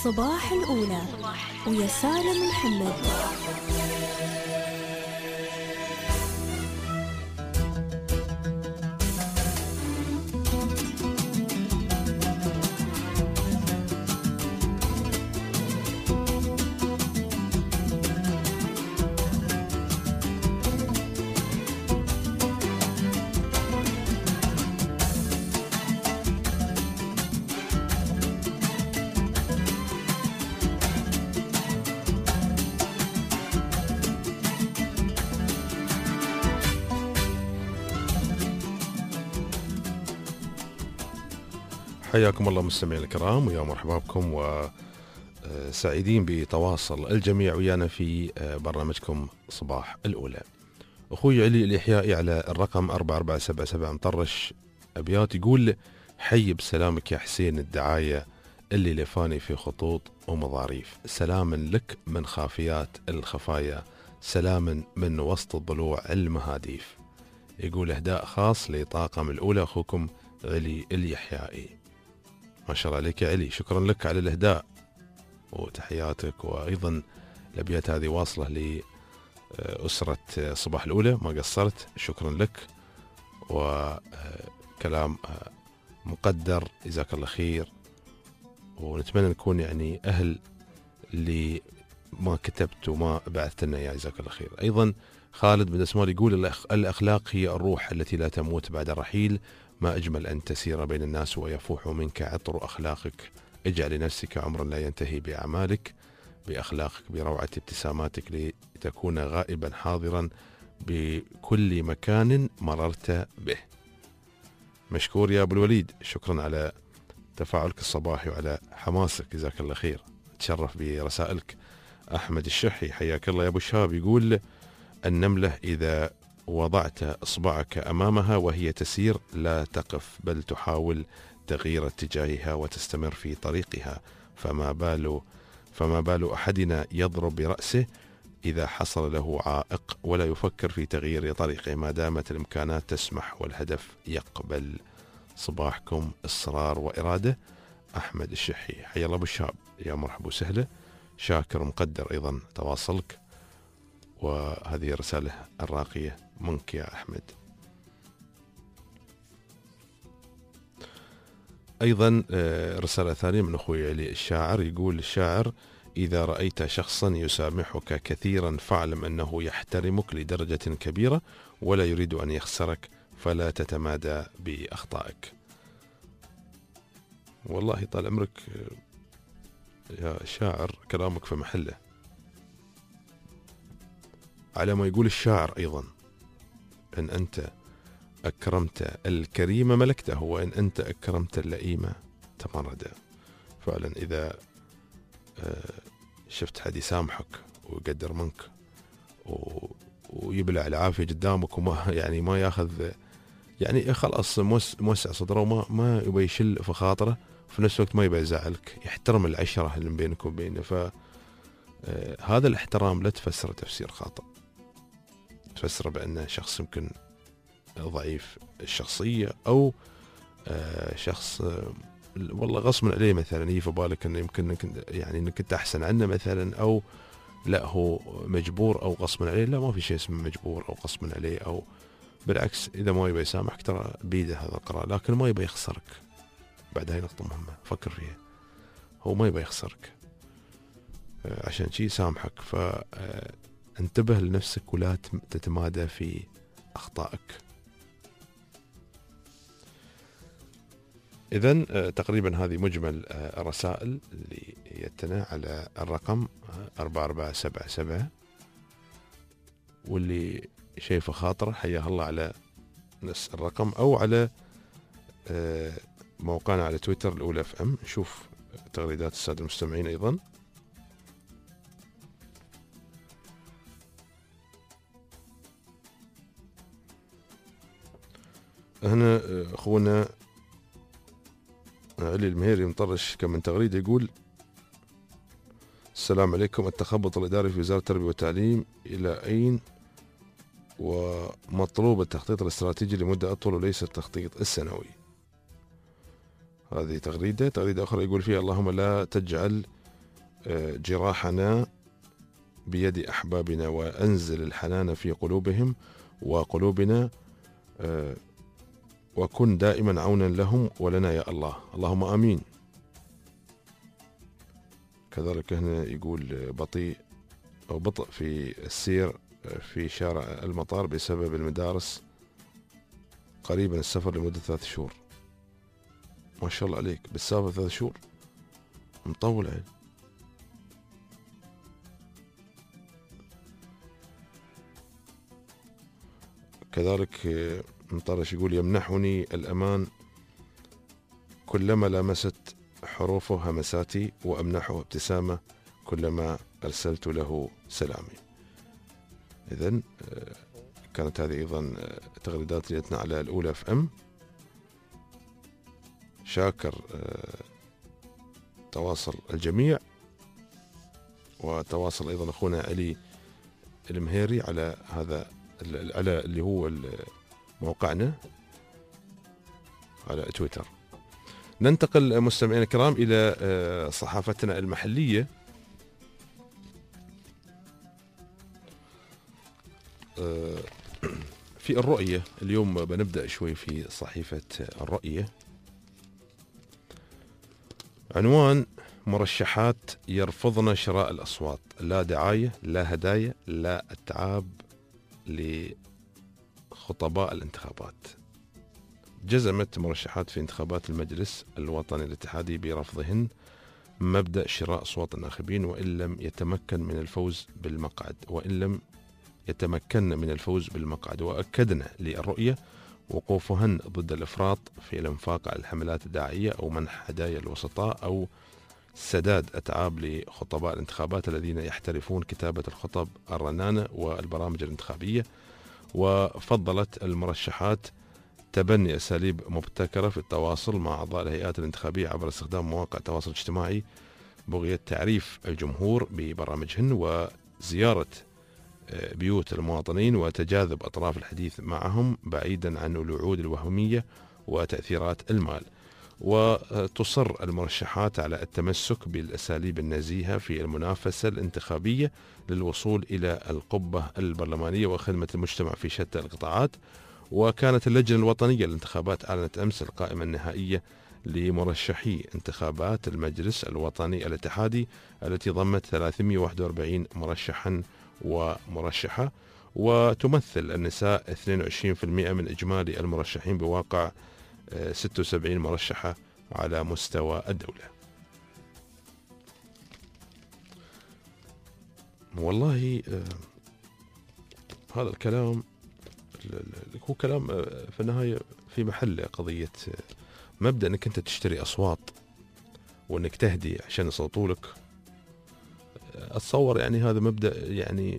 صباح الأولى ويا سالم محمد. حياكم الله مستمعينا الكرام ويا مرحبا بكم وسعيدين بتواصل الجميع ويانا في برنامجكم صباح الأولى. أخوي علي الإحيائي على الرقم 4477 مطرش أبيات يقول: حي بسلامك يا حسين الدعاية اللي لفاني في خطوط ومظاريف، سلاما لك من خافيات الخفايا، سلاما من وسط الضلوع المهاديف. يقول إهداء خاص لطاقم الأولى أخوكم علي الإحيائي. ما شاء الله عليك يا علي، شكرا لك على الإهداء وتحياتك. وأيضا الأبيات هذه واصلة لأسرة صباح الأولى، ما قصرت، شكرا لك وكلام مقدر، جزاك الله خير. ونتمنى نكون يعني أهل اللي ما كتبت وما بعثت لنا يا جزاك الله خير. أيضا خالد بن اسمار يقول: الأخلاق هي الروح التي لا تموت بعد الرحيل، ما أجمل أن تسير بين الناس ويفوح منك عطر أخلاقك، اجعل لنفسك عمرا لا ينتهي بأعمالك، بأخلاقك، بروعة ابتساماتك، لتكون غائبا حاضرا بكل مكان مررت به. مشكور يا أبو الوليد، شكرا على تفاعلك الصباحي وعلى حماسك، جزاك الله خير، تشرف برسائلك. أحمد الشحي حياك الله يا أبو الشهاب يقول: النملة إذا وضعت إصبعك أمامها وهي تسير لا تقف، بل تحاول تغيير اتجاهها وتستمر في طريقها، فما بال أحدنا يضرب برأسه إذا حصل له عائق ولا يفكر في تغيير طريقه ما دامت الإمكانات تسمح والهدف يقبل. صباحكم إصرار وإرادة. أحمد الشحي حيا الله أبو الشاب، يا مرحبا وسهلا، شاكر ومقدر أيضا تواصلك وهذه الرسالة الراقية منك يا أحمد. أيضا رسالة ثانية من أخوي علي الشاعر يقول الشاعر: إذا رأيت شخصا يسامحك كثيرا فاعلم أنه يحترمك لدرجة كبيرة ولا يريد أن يخسرك، فلا تتمادى بأخطائك. والله طال عمرك يا شاعر، كلامك في محله. على ما يقول الشاعر أيضا: إن أنت أكرمت الكريم ملكته، وإن أنت أكرمت اللئيم تمرد. فعلا إذا شفت حد يسامحك ويقدر منك ويبلع العافية قدامك وما يعني ما ياخذ، يعني خلاص موسع صدره وما يبي يشل في خاطره، في نفس الوقت ما يبي يزعلك، يحترم العشرة اللي بينك وبينه. فهذا الاحترام لا تفسره تفسير خاطئ، تفسره بأنه شخص يمكن ضعيف الشخصية أو شخص والله غصب عليه مثلا يجي في بالك انه يمكن يعني انك انت احسن عنه مثلا، او لا هو مجبور او غصب عليه. لا، ما في شيء اسمه مجبور او غصب عليه، او بالعكس اذا ما يبي يسامحك ترى بيده هذا القرار، لكن ما يبي يخسرك. بعد هاي نقطة مهمة فكر فيها، هو ما يبي يخسرك عشان شيء سامحك. فانتبه لنفسك ولا تتمادى في أخطائك. إذن تقريبا هذه مجمل الرسائل اللي يتنا على الرقم 4477، واللي شايفه خاطره حياه الله على نفس الرقم أو على موقعنا على تويتر الأولى FM. نشوف تغريدات السادة المستمعين أيضا. هنا أخونا علي المهيري مطرش كم من تغريدة يقول: السلام عليكم، التخبط الإداري في وزارة التربية والتعليم إلى أين؟ ومطلوب التخطيط الاستراتيجي لمدة أطول وليس التخطيط السنوي. هذه تغريدة أخرى يقول فيها: اللهم لا تجعل جراحنا بيد أحبابنا، وأنزل الحنان في قلوبهم وقلوبنا، وكن دائما عونا لهم ولنا يا الله، اللهم آمين. كذلك هنا يقول بطء في السير في شارع المطار بسبب المدارس، قريبا السفر لمدة 3 شهور. ما شاء الله عليك، بالسافر 3 شهور مطول يعني. كذلك مطرش يقول يمنحني الأمان كلما لمست حروفه همساتي، وأمنحه ابتسامة كلما أرسلت له سلامي. إذن كانت هذه أيضا تغريدات ليتنا على الأولى FM. شاكر تواصل الجميع، وتواصل أيضا أخونا علي المهيري على هذا على اللي هو موقعنا على تويتر. ننتقل مستمعينا الكرام إلى صحافتنا المحلية. في الرؤية اليوم بنبدأ شوي في صحيفة الرؤية. عنوان: مرشحات يرفضن شراء الأصوات، لا دعاية لا هدايا لا أتعاب لخطباء الانتخابات. جزمت مرشحات في انتخابات المجلس الوطني الاتحادي برفضهن مبدأ شراء أصوات الناخبين وإن لم يتمكن من الفوز بالمقعد، وأكدنا للرؤية وقوفهن ضد الإفراط في الانفاق على الحملات الدعائية أو منح هدايا الوسطاء أو سداد أتعاب لخطباء الانتخابات الذين يحترفون كتابة الخطب الرنانة والبرامج الانتخابية. وفضلت المرشحات تبني أساليب مبتكرة في التواصل مع أعضاء الهيئات الانتخابية عبر استخدام مواقع التواصل الاجتماعي بغية تعريف الجمهور ببرامجهن وزيارة بيوت المواطنين وتجاذب أطراف الحديث معهم بعيدا عن الوعود الوهمية وتأثيرات المال. وتصر المرشحات على التمسك بالأساليب النزيهة في المنافسة الانتخابية للوصول إلى القبة البرلمانية وخدمة المجتمع في شتى القطاعات. وكانت اللجنة الوطنية للانتخابات أعلنت أمس القائمة النهائية لمرشحي انتخابات المجلس الوطني الاتحادي التي ضمت 341 مرشحا ومرشحة، وتمثل النساء 22% من إجمالي المرشحين بواقع 76 مرشحة على مستوى الدولة. والله هذا الكلام هو كلام في النهاية في محل قضية مبدأ أنك أنت تشتري أصوات وأنك تهدي عشان يصوتوا لك. أتصور يعني هذا مبدأ يعني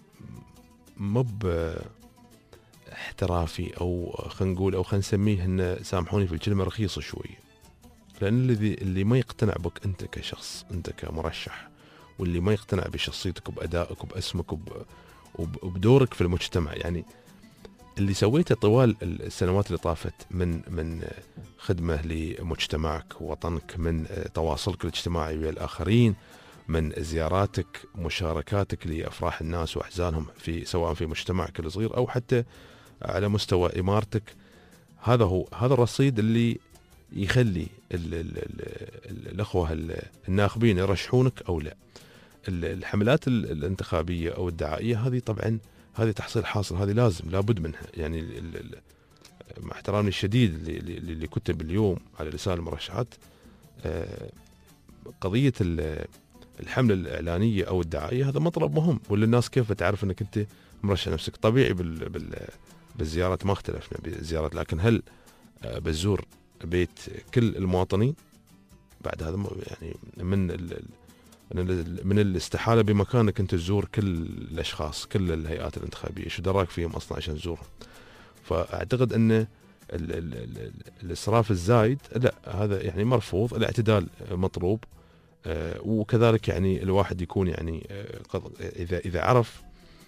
مب احترافي أو خلينا نقول أو خلينا نسميه إنه سامحوني في الكلمة رخيصة شوي. لأن اللي ما يقتنع بك أنت كشخص، أنت كمرشح، واللي ما يقتنع بشخصيتك وبأدائك وباسمك وبدورك في المجتمع، يعني اللي سويته طوال السنوات اللي طافت من خدمة لمجتمعك ووطنك، من تواصلك الاجتماعي ويا الآخرين، من زياراتك، مشاركاتك لأفراح الناس وأحزانهم سواء في مجتمعك الصغير أو حتى على مستوى إمارتك. هذا الرصيد اللي يخلي الأخوة الناخبين يرشحونك أو لا. الحملات الانتخابية أو الدعائية هذه طبعا هذه تحصيل حاصل، هذه لابد منها. يعني مع احترامي الشديد اللي كتب اليوم على رسالة المرشحات، قضية الحملة الإعلانية أو الدعائية هذا مطلب مهم، ولا الناس كيف تعرف أنك أنت مرشح نفسك؟ طبيعي بالزيارات ما اختلفنا بالزيارات، لكن هل بزور بيت كل المواطنين؟ بعد هذا يعني من الاستحالة بمكانك أنت تزور كل الأشخاص، كل الهيئات الانتخابية، شو دراك فيهم أصلا عشان تزورهم؟ فأعتقد أن الإسراف الزايد لا، هذا يعني مرفوض، الاعتدال مطلوب. وكذلك يعني الواحد يكون يعني إذا عرف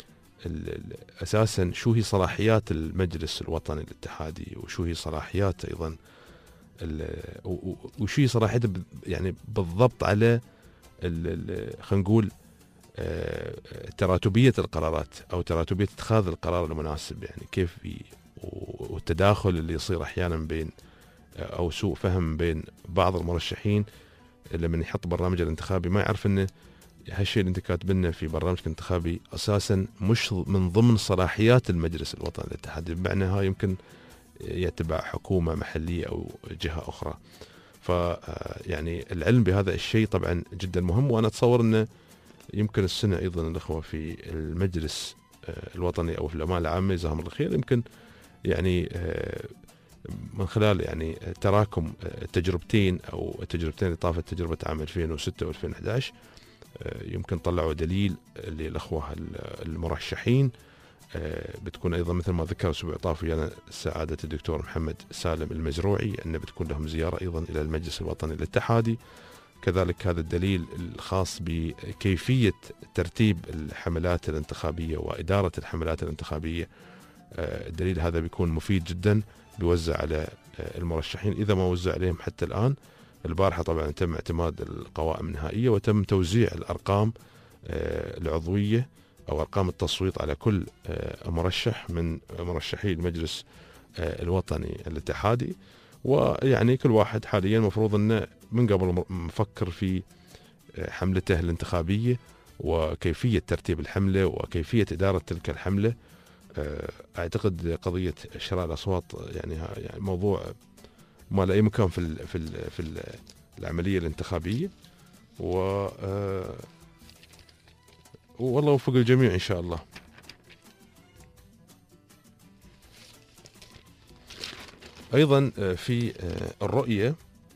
أساسا شو هي صلاحيات المجلس الوطني الاتحادي، وشو هي صلاحيات أيضا وشو هي صلاحيته يعني بالضبط على خلينا نقول تراتبية القرارات أو تراتبية اتخاذ القرار المناسب، يعني كيف والتداخل اللي يصير أحيانا بين أو سوء فهم بين بعض المرشحين لما يحط برنامج الانتخابي ما يعرف أنه هالشيء اللي أنت كاتبنه في برنامج الانتخابي أساسا مش من ضمن صلاحيات المجلس الوطني الاتحادي، بمعنى هاي يمكن يتبع حكومة محلية أو جهة أخرى. يعني العلم بهذا الشيء طبعا جدا مهم، وأنا أتصور أنه يمكن السنة أيضا الأخوة في المجلس الوطني أو في الأمانة العامة جزاهم الله خير يمكن يعني من خلال يعني تراكم التجربتين أو التجربتين اللي طافت تجربة عام 2006 و2011 يمكن طلعوا دليل للأخوة المرشحين. بتكون أيضا مثل ما ذكر الأسبوع الطافي أنا سعادة الدكتور محمد سالم المزروعي أن بتكون لهم زيارة أيضا إلى المجلس الوطني الاتحادي. كذلك هذا الدليل الخاص بكيفية ترتيب الحملات الانتخابية وإدارة الحملات الانتخابية، الدليل هذا بيكون مفيد جدا، بيوزع على المرشحين إذا ما وزع عليهم حتى الآن. البارحة طبعا تم اعتماد القوائم النهائية وتم توزيع الأرقام العضوية أو أرقام التصويت على كل مرشح من مرشحي المجلس الوطني الاتحادي. ويعني كل واحد حاليا مفروض أنه من قبل مفكر في حملته الانتخابية وكيفية ترتيب الحملة وكيفية إدارة تلك الحملة. أعتقد قضية شراء الأصوات يعني موضوع ما له أي مكان في العملية الانتخابية، والله يوفق الجميع إن شاء الله. أيضا في الرؤية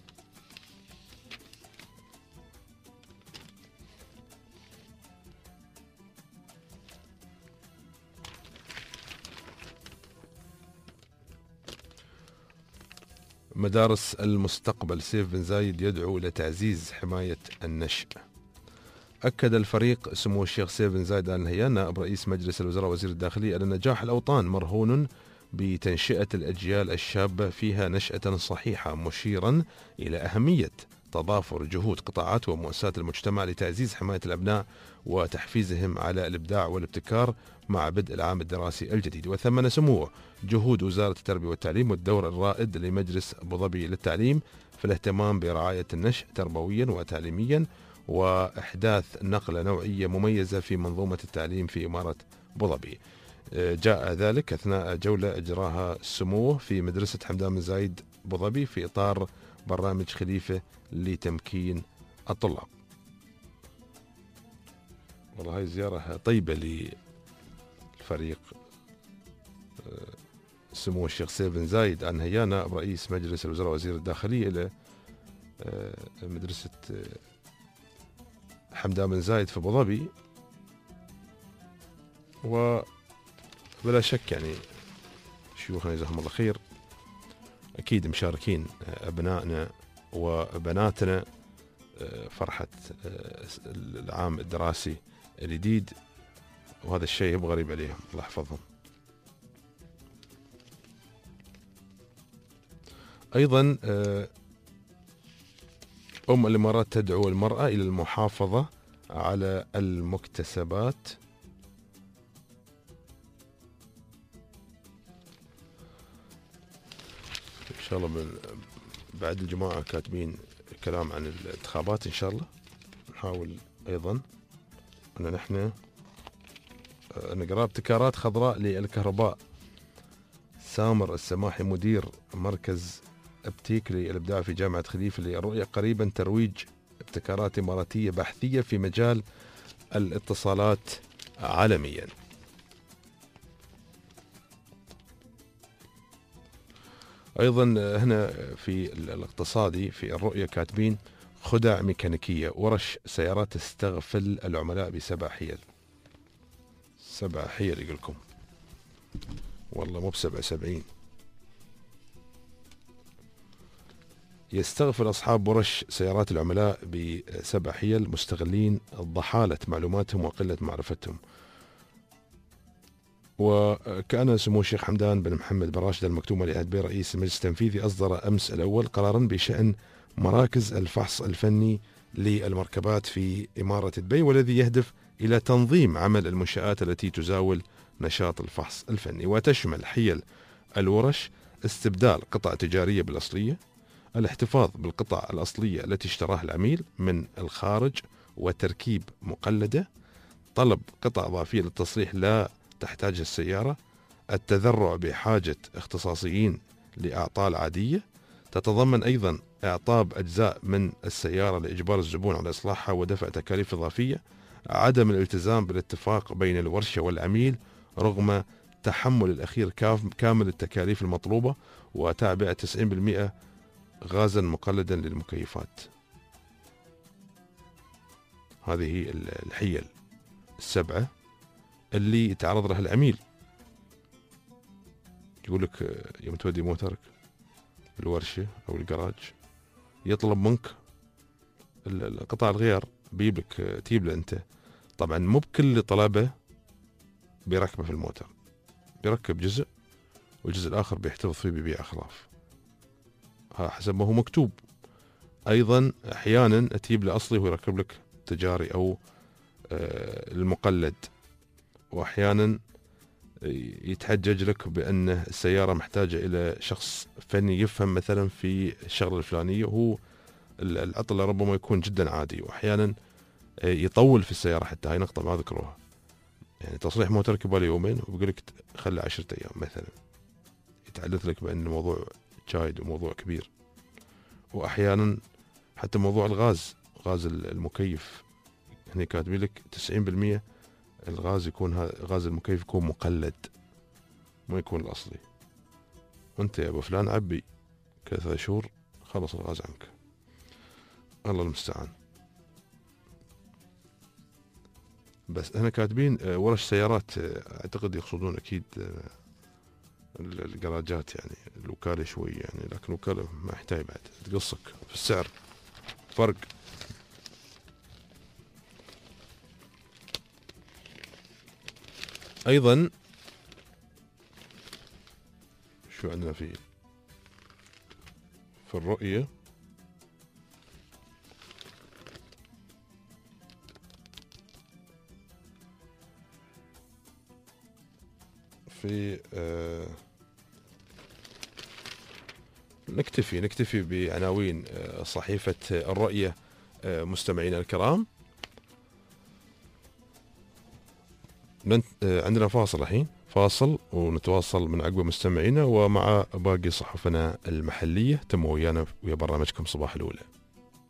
مدارس المستقبل سيف بن زايد يدعو لتعزيز حماية النشء. أكد الفريق سمو الشيخ سيف بن زايد آل نهيان نائب رئيس مجلس الوزراء وزير الداخلية أن نجاح الأوطان مرهون بتنشئة الأجيال الشابة فيها نشأة صحيحة، مشيرا إلى أهمية تضافر جهود قطاعات ومؤسسات المجتمع لتعزيز حماية الأبناء وتحفيزهم على الإبداع والابتكار مع بدء العام الدراسي الجديد. وثمن سموه جهود وزارة التربية والتعليم والدور الرائد لمجلس أبو ظبي للتعليم في الاهتمام برعاية النشء تربويا وتعليميا وإحداث نقلة نوعية مميزة في منظومة التعليم في إمارة أبو ظبي. جاء ذلك أثناء جولة أجراها سموه في مدرسة حمدان بن زايد أبو ظبي في إطار برنامج خليفة لتمكين الطلاب. والله هاي زيارة طيبة للفريق سمو الشيخ سيف بن زايد آل نهيان نائب رئيس مجلس الوزراء وزير الداخلية إلى مدرسة حمدان بن زايد في أبو ظبي. وبلا شك يعني شيوخنا جزاهم الله خير أكيد مشاركين أبنائنا وبناتنا فرحة العام الدراسي الجديد، وهذا الشيء مو غريب عليهم، الله يحفظهم. أيضا الإمارات تدعو المرأة إلى المحافظة على المكتسبات إن شاء الله. بعد الجماعة كاتبين كلام عن الانتخابات إن شاء الله نحاول أيضا أن نحن نقرأ. ابتكارات خضراء للكهرباء. سامر السماحي مدير مركز ابتيك للإبداع في جامعة خليفة للرؤية قريبا ترويج ابتكارات إماراتية بحثية في مجال الاتصالات عالميا. أيضا هنا في الاقتصادي في الرؤية كاتبين خدع ميكانيكية، ورش سيارات تستغفل العملاء ب7 حيل. 7 حيل يقولكم، والله مو ب77. يستغفل أصحاب ورش سيارات العملاء ب7 حيل مستغلين ضحالة معلوماتهم وقلة معرفتهم. وكان سمو الشيخ حمدان بن محمد بن راشد المكتوم ولي عهد بيه رئيس المجلس التنفيذي أصدر أمس الأول قرارا بشأن مراكز الفحص الفني للمركبات في إمارة دبي، والذي يهدف إلى تنظيم عمل المنشآت التي تزاول نشاط الفحص الفني. وتشمل حيل الورش استبدال قطع تجارية بالأصلية، الاحتفاظ بالقطع الأصلية التي اشتراها العميل من الخارج وتركيب مقلدة، طلب قطع إضافية للتصليح لا تحتاجها السيارة، التذرع بحاجة اختصاصيين لأعطال عادية، تتضمن أيضا إعطاب أجزاء من السيارة لإجبار الزبون على إصلاحها ودفع تكاليف إضافية، عدم الالتزام بالاتفاق بين الورشة والعميل رغم تحمل الأخير كامل التكاليف المطلوبة، وتعبئة 90% غازا مقلدا للمكيفات. هذه الحيل السبعة اللي يتعرض لها العميل. يقول لك يوم تودي موترك الورشة أو الجراج يطلب منك القطع الغيار، تجيب له أنت. طبعا مو بكل طلبه بيركبه في الموتر، بيركب جزء والجزء الآخر بيحتفظ فيه بيبيع أخلاف، حسب ما هو مكتوب. أيضا أحيانا تجيب له أصلي ويركب لك تجاري أو المقلد، وأحيانا يتحجج لك بأن السيارة محتاجة إلى شخص فني يفهم مثلا في الشغلة الفلانية، وهو العطل ربما يكون جدا عادي، وأحيانا يطول في السيارة. حتى هاي نقطة ما ذكروها، يعني تصليح موتر كبالي يومين وبيقول لك خلي 10 أيام مثلا، يتحدث لك بأن الموضوع جايد وموضوع كبير. وأحيانا حتى موضوع غاز المكيف، هنا كاتبين لك 90% الغاز يكون غاز المكيف يكون مقلد، ما يكون الأصلي. وانت يا أبو فلان عبي كذا شهور خلص الغاز عنك، الله المستعان. بس هنا كاتبين ورش سيارات، اعتقد يقصدون اكيد الجراجات، يعني الوكالة شوي يعني، لكن الوكالة ما يحتاج بعد تقصك في السعر فرق. ايضا شو عندنا في الرؤية، في نكتفي بعناوين صحيفة الرؤية. مستمعينا الكرام، عندنا فاصل الحين، فاصل ونتواصل من عقب مستمعينا ومع باقي صحفنا المحلية. تموا ويانا ويا برنامجكم صباح الأولى.